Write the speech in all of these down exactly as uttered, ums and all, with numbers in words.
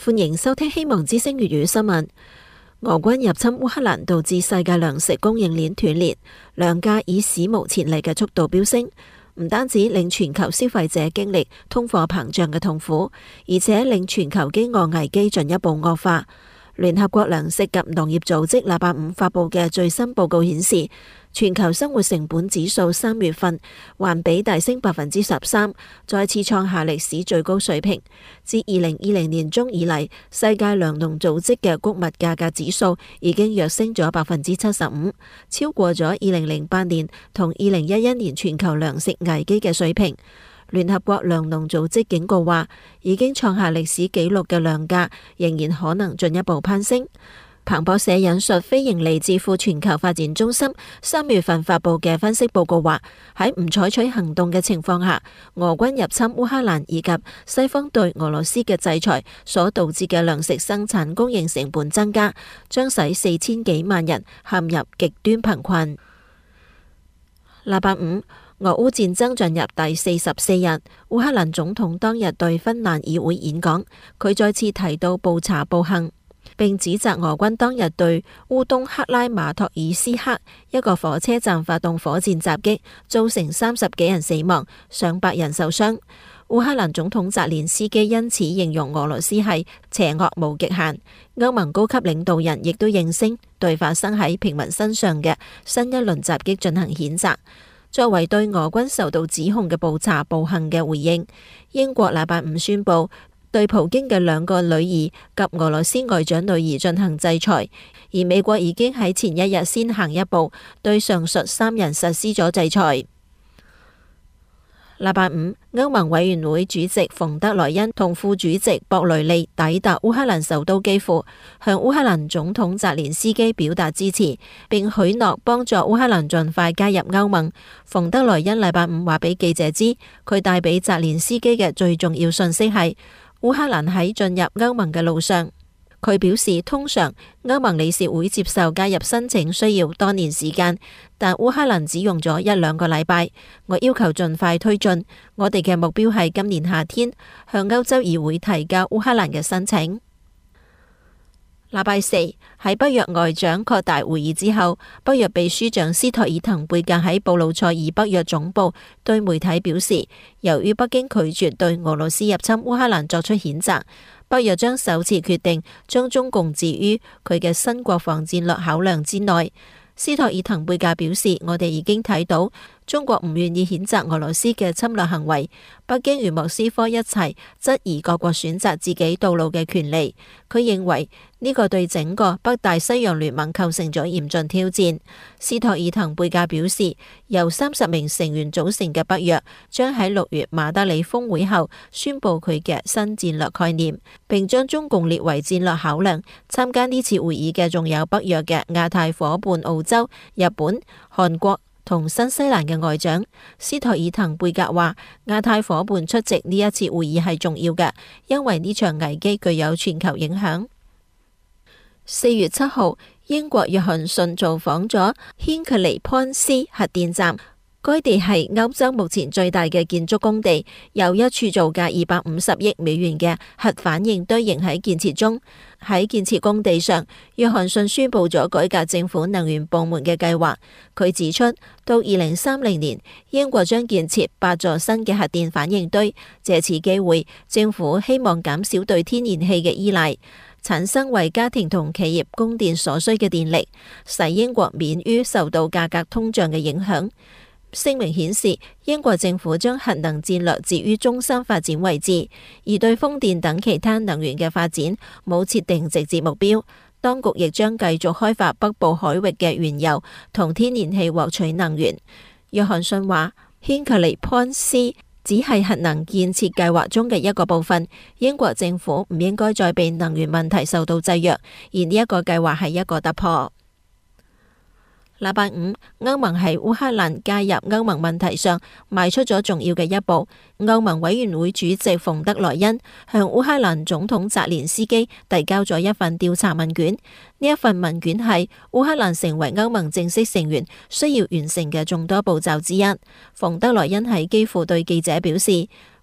歡迎收聽希望之聲粵語新聞。俄軍入侵烏克蘭，導致世界糧食供應鏈斷裂，糧價以史無前例嘅速度飆升，唔單止令全球消費者經歷通貨膨脹嘅痛苦，而且令全球飢餓危機進一步惡化。聯合國糧食及農業組織禮拜五發佈嘅最新報告顯示，全球生活成本指數三月份環比大升百分之十三，再次創下歷史最高水平。自二零二零年中以嚟，世界糧農組織嘅穀物價格指數已經躍升咗百分之七十五，超過咗二零零八年同二零一一年全球糧食危機嘅水平。聯合國糧農組織警告話，已經創下歷史紀錄嘅糧價仍然可能進一步攀升。彭博社引述非營利智庫全球發展中心三月份發佈嘅分析報告話，喺唔採取行動嘅情況下，俄軍入侵烏克蘭以及西方對俄羅斯嘅制裁所導致嘅糧食生產供應成本增加，將使四千幾萬人陷入極端貧困。禮拜五，俄烏戰爭進入第四十四日，烏克蘭總統當日對芬蘭議會演講，佢再次提到布查暴行，並指責俄軍當日對烏東克拉馬托爾斯克一個火車站發動火箭襲擊，造成三十幾人死亡，上百人受傷。烏克蘭總統澤連斯基因此形容俄羅斯係邪惡無極限。歐盟高級領導人亦都應聲對發生喺平民身上嘅新一輪襲擊進行譴責。作為對俄軍受到指控嘅布查暴行嘅回應，英國禮拜五宣布對普京嘅兩個女兒及俄羅斯外長女兒進行制裁，而美國已經喺前一日先行一步對上述三人實施咗制裁。禮拜五，歐盟委員會主席馮德萊恩同副主席博雷利抵達烏克蘭首都基輔，向烏克蘭總統澤連斯基表達支持，並許諾幫助烏克蘭盡快加入歐盟。馮德萊恩禮拜五話俾記者知，佢帶俾澤連斯基嘅最重要訊息係烏克蘭喺進入歐盟嘅路上。佢表示，通常歐盟理事會接受加入申請需要多年時間，但烏克蘭只用咗一兩個禮拜。我要求盡快推進，我哋嘅目標係今年夏天向歐洲議會提交烏克蘭嘅申請。禮拜四，喺北約外長擴大會議之後，北約秘書長斯托爾滕貝格喺布魯塞爾北約總部對媒體表示，由於北京拒絕對俄羅斯入侵烏克蘭作出譴責，北約將首次決定將中共置於佢嘅新國防戰略考量之內。斯托爾滕貝格表示，我哋已經睇到中國唔願意譴責俄羅斯嘅侵略行為，北京與莫斯科一齊質疑各國選擇自己道路嘅權利。佢認為呢個對整個北大西洋聯盟構成咗嚴峻挑戰。斯托爾滕貝格表示，由三十名成員組成嘅北約將喺六月馬德里峰會後宣布佢嘅新戰略概念，並將中共列為戰略考量。參加呢次會議嘅仲有北約嘅亞太夥伴澳洲、日本、韓國同新西蘭嘅外長。斯托爾滕貝格話，亞太夥伴出席呢一次會議係重要嘅，因為呢場危機具有全球影響。四月七號，英國約翰遜造訪咗軒克尼潘斯核電站，該地係歐洲目前最大嘅建築工地，有一處造價二百五十億美元嘅核反應堆仍喺建設中。喺建設工地上，約翰遜宣布咗改革政府能源部門嘅計劃。佢指出，到二零三零年，英國將建設八座新嘅核電反應堆。借此機會，政府希望減少對天然氣嘅依賴，產生為家庭同企業供電所需嘅電力，使英國免於受到價格通脹嘅影響。聲明顯示，英國政府將核能戰略置於中心發展位置，而對風電等其他能源嘅發展冇設定直接目標。當局亦將繼續開發北部海域嘅原油同天然氣獲取能源。約翰遜話，軒克尼潘斯只係核能建設計劃中嘅一個部分，英國政府唔應該再被能源問題受到制約，而呢一個計劃係一個突破。禮拜五，歐盟喺烏克蘭加入歐盟問題上邁出咗重要嘅一步。歐盟委員會主席馮德萊恩向烏克蘭總統澤連斯基遞交咗一份調查問卷。呢一份問卷係烏克蘭成為歐盟正式成員需要完成嘅眾多步驟之一。馮德萊恩喺基輔對記者表示，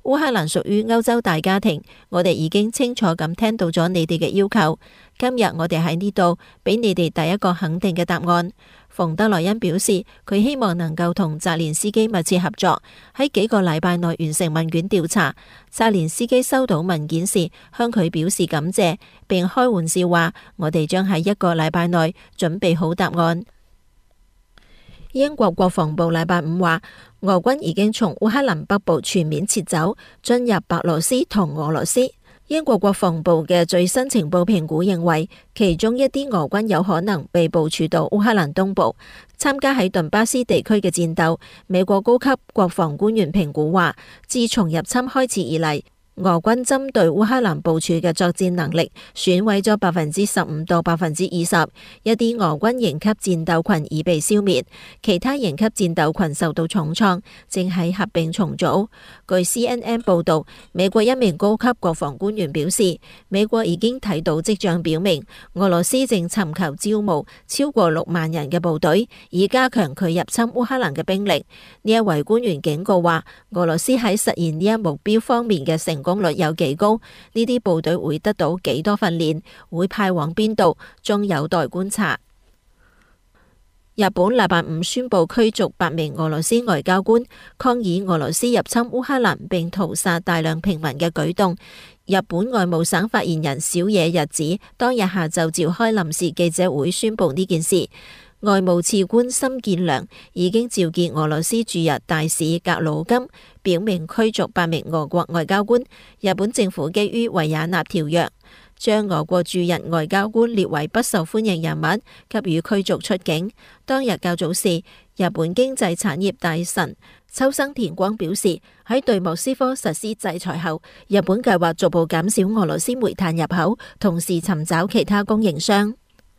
烏克蘭屬於歐洲大家庭，我哋已經清楚咁聽到咗你哋嘅要求。今日我哋喺呢度俾你哋第一個肯定嘅答案。馮德萊恩表示，佢希望能夠同澤連斯基密切合作，喺幾個禮拜內完成問卷調查。澤連斯基收到文件時，向佢表示感謝，並開玩笑話：我哋將喺一個禮拜內準備好答案。英國國防部禮拜五話，俄軍已經從烏克蘭北部全面撤走，進入白羅斯同俄羅斯。英國國防部嘅最新情報評估認為，其中一啲俄軍有可能被部署到烏克蘭東部，參加喺頓巴斯地區嘅戰鬥。美國高級國防官員評估話，自從入侵開始以嚟，俄軍針對烏克蘭部署嘅作戰能力損毀咗百分之十五到百分之二十，一啲俄軍營級戰鬥群已被消滅，其他營級戰鬥群受到重創，正喺合併重組。據 C N N 報道，美國一名高級國防官員表示，美國已經睇到跡象表明，俄羅斯正尋求招募超過六萬人嘅部隊，以加強佢入侵烏克蘭嘅兵力。呢一位官員警告話，俄羅斯喺實現呢一目標方面嘅成功率有幾高，呢啲部隊會得到幾多訓練，會派往邊度，仲有待觀察。日本禮拜五宣布驅逐八名俄羅斯外交官，抗議俄羅斯入侵烏克蘭並屠殺大量平民嘅舉動。日本外務省發言人小野日子當日下晝召開臨時記者會宣布呢件事。外務次官森健良已經召見俄羅斯駐日大使格魯金，表明驅逐八名俄國外交官。日本政府基於維也納條約，將俄國駐日外交官列為不受歡迎人物，給予驅逐出境。當日較早時，日本經濟產業大臣秋生田光表示，喺對莫斯科實施制裁後，日本計劃逐步減少俄羅斯煤炭入口，同時尋找其他供應商。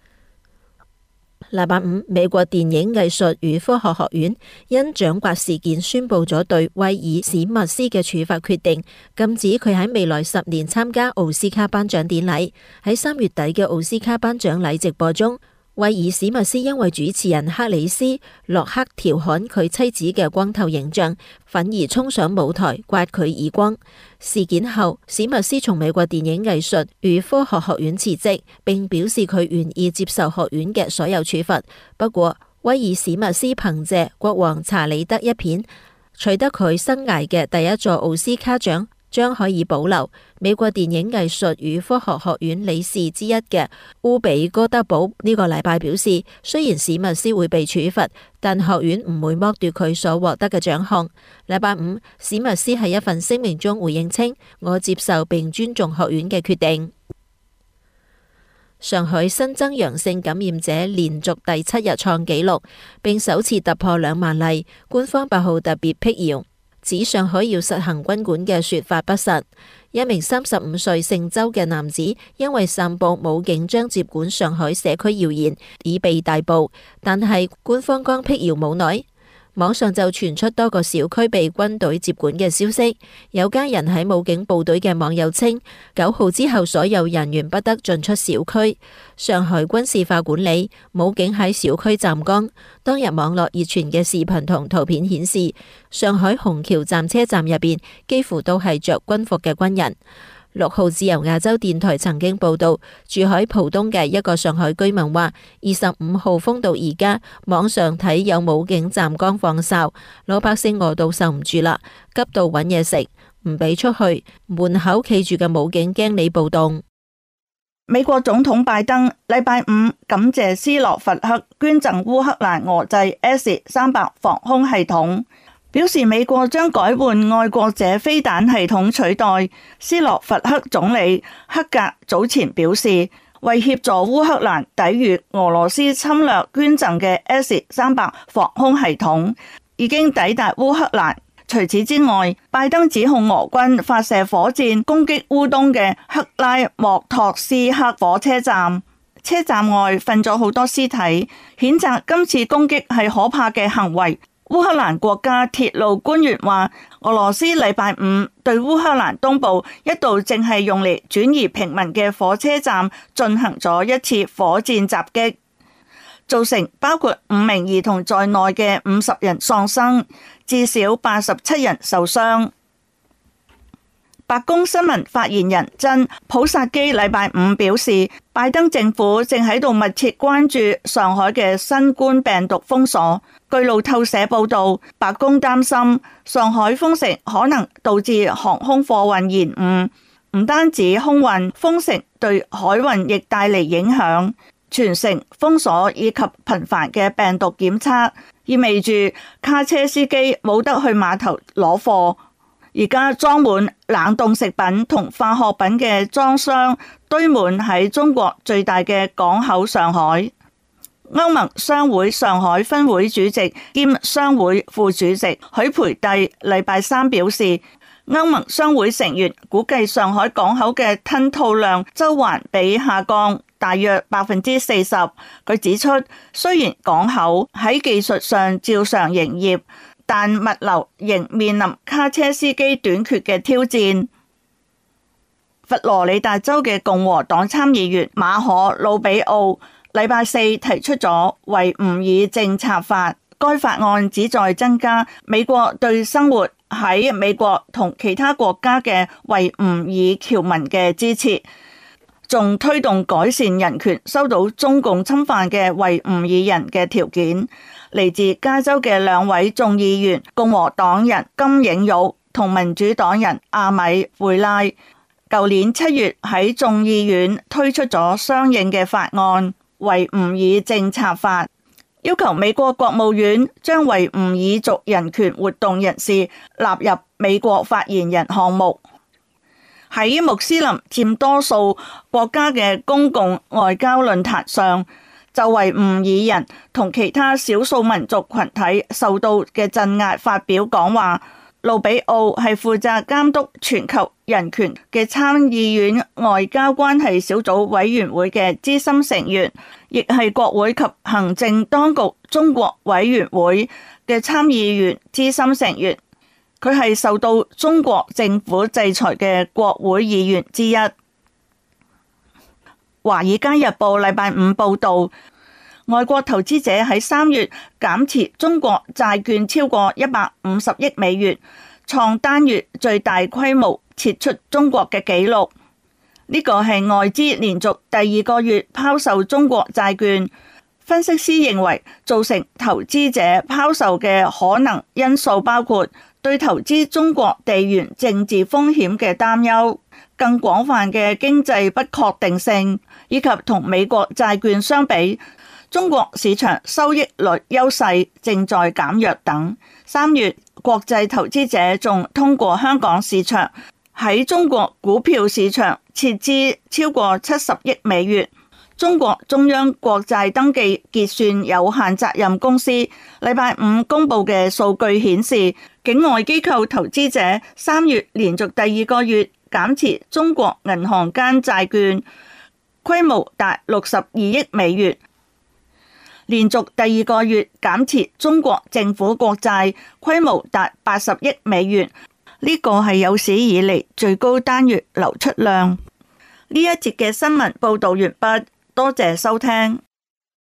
禮拜五，美國電影藝術與科學學院因掌摑事件宣布咗對威爾史密斯嘅處罰決定，禁止佢喺未來十年參加奧斯卡頒獎典禮。喺三月底嘅奧斯卡頒獎禮直播中，威爾史密斯因為主持人克里斯洛克調侃佢妻子嘅光頭形象，憤而衝上舞台刮佢耳光。事件後，史密斯從美國電影藝術與科學學院辭職，並表示佢願意接受學院嘅所有處罰。不過，威爾史密斯憑借《國王查理德》一片，取得佢生涯嘅第一座奧斯卡獎，將可以保留。美國電影藝術與科學學院理事之一嘅烏比哥德堡呢個禮拜表示，雖然史密斯會被處罰，但學院唔會剝奪佢所獲得嘅獎項。禮拜五，史密斯喺一份聲明中回應稱，我接受並尊重學院嘅決定。上海新增陽性感染者連續第七日創紀錄，並首次突破兩萬例。官方八號特別闢謠，指上海要實行軍管嘅說法不實。一名三十五歲姓周嘅男子因為散布武警將接管上海社區謠言，已被逮捕。但係官方剛闢謠冇耐，網上就傳出多個小區被軍隊接管嘅消息。有家人喺武警部隊嘅網友稱，九號之後所有人員不得進出小區。上海軍事化管理，武警喺小區站崗。當日網絡熱傳嘅視頻同圖片顯示，上海虹橋站車站入邊幾乎都係着軍服嘅軍人。六號自由亞洲電台曾經報道，住喺浦東嘅一個上海居民話，二十五號封到而家，網上睇有武警站崗放哨，老百姓餓到受唔住啦，急到揾嘢食，唔俾出去，門口企住嘅武警驚你暴動。 美國總統拜登禮拜五感謝斯洛伐克捐贈烏克蘭俄製 S 三百防空系統，表示美國將改換愛國者飛彈系統取代。斯洛伐克總理克格早前表示，為協助烏克蘭抵禦俄羅斯侵略，捐贈嘅 S 三百防空系統已經抵達烏克蘭。除此之外，拜登指控俄軍發射火箭攻擊烏東嘅克拉莫托斯克火車站，車站外瞓咗好多屍體，譴責今次攻擊係可怕嘅行為。烏克蘭國家鐵路官員話，俄羅斯禮拜五對烏克蘭東部一度正係用嚟轉移平民嘅火車站進行咗一次火箭襲擊，造成包括五名兒童在內嘅五十人喪生，至少八十七人受傷。 白宮新聞發言人珍普薩基禮拜五表示，拜登政府正喺度密切關注上海嘅新冠病毒封鎖。據路透社報道，白宮擔心上海封城可能導致航空貨運延誤，唔單止空運，封城對海運亦帶嚟影響。全城封鎖以及頻繁嘅病毒檢測，意味住卡車司機冇得去碼頭攞貨。而家裝滿冷凍食品同化學品嘅裝箱堆滿喺中國最大嘅港口上海。歐盟商會上海分會主席兼商會副主席許培蒂禮拜三表示，歐盟商會成員估計上海港口嘅吞吐量週環比下降大約百分之四十。佢指出，雖然港口喺技術上照常營業，但物流仍面臨卡車司機短缺嘅挑戰。佛羅里達州嘅共和黨參議員馬可魯比奧禮拜四提出咗維吾爾政策法，該法案旨在增加美國對生活喺美國同其他國家嘅維吾爾僑民嘅支持，仲推動改善人權受到中共侵犯嘅維吾爾人嘅條件。嚟自加州嘅兩位眾議員，共和黨人金映玉同民主黨人阿米貝拉，舊年七月喺眾議院推出咗相應嘅法案維吾爾政策法，要求美國國務院將維吾爾族人權活動人士納入美國發言人項目。喺穆斯林佔多數國家嘅公共外交論壇上，就維吾爾人同其他少數民族群體受到嘅鎮壓發表講話。盧比奧係負責監督全球人權嘅參議院外交關係小組委員會嘅資深成員，亦係國會及行政當局中國委員會嘅參議員資深成員。佢係受到中國政府制裁嘅國會議員之一。華爾街日報禮拜五報道，外國投資者喺三月減持中國債券超過一百五十億美元，創單月最大規模撤出中國嘅紀錄。呢個係外資連續第二個月拋售中國債券。分析師認為，造成投資者拋售嘅可能因素包括對投資中國地緣政治風險嘅擔憂、更廣泛嘅經濟不確定性，以及同美國債券相比，中國市場收益率優勢正在減弱等。三月，國際投資者仲通過香港市場喺中國股票市場撤資超過七十億美元。中國中央國債登記結算有限責任公司禮拜五公布嘅數據顯示，境外機構投資者三月連續第二個月減持中國銀行間債券，規模達六十二億美元，連續第二個月減持中國政府國債，規模達八十億美元，呢個係有史以嚟最高單月流出量。呢一節嘅新聞報道完畢，多謝收聽。